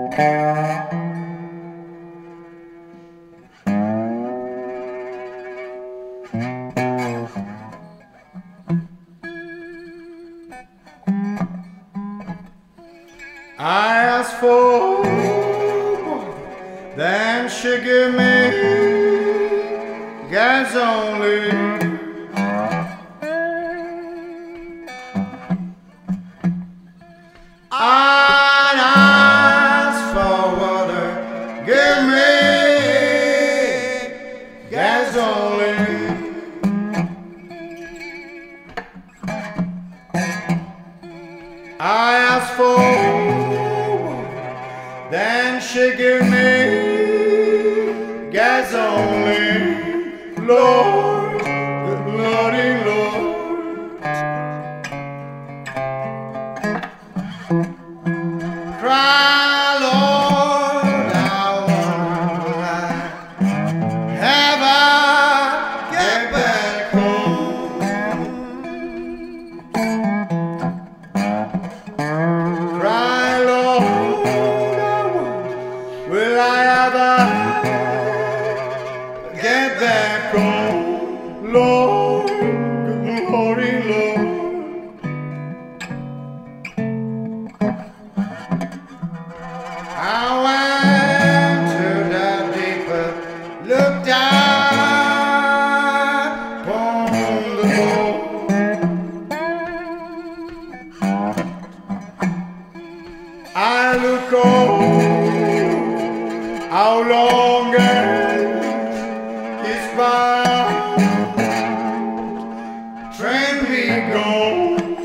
I asked for more than she gave me, gas only. I asked for water, give me gas only. I asked for then she give me gas only. Lord, good Lordy, Lord. Cry, Lord, I wonder have I get back home? Cry, Lord, will I ever get back home? Lord, good Lordy, Lord. I went to the deeper, looked down upon the road. I look over how long is bound train be gone.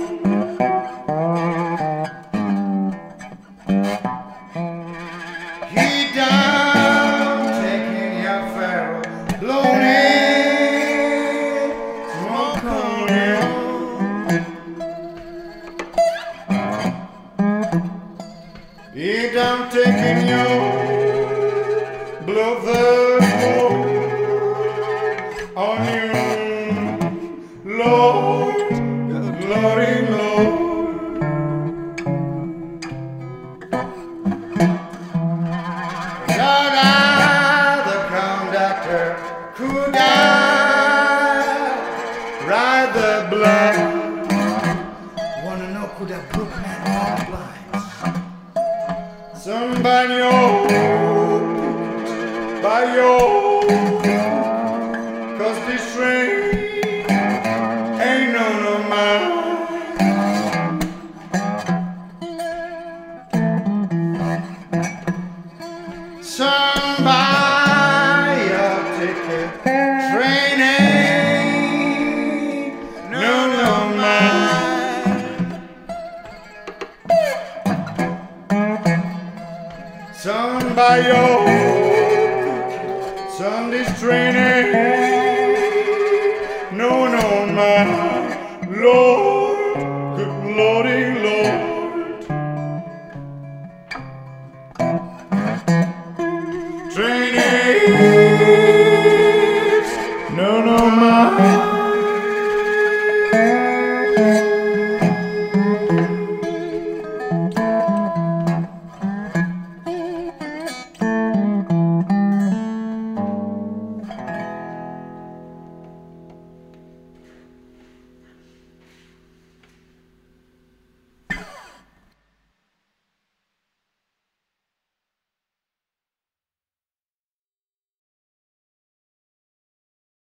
He down taking your pharaoh, blown in smoke on him. He down taking your blow the smoke on you, Lord, good Lordy, Lord. The conductor could I ride the blood? Wanna know could that brook man multiply? Somebody by your, cause this train ain't no mine. Somebody a ticket, train ain't no mine. Somebody Sunday's train ain't no mine, Lord.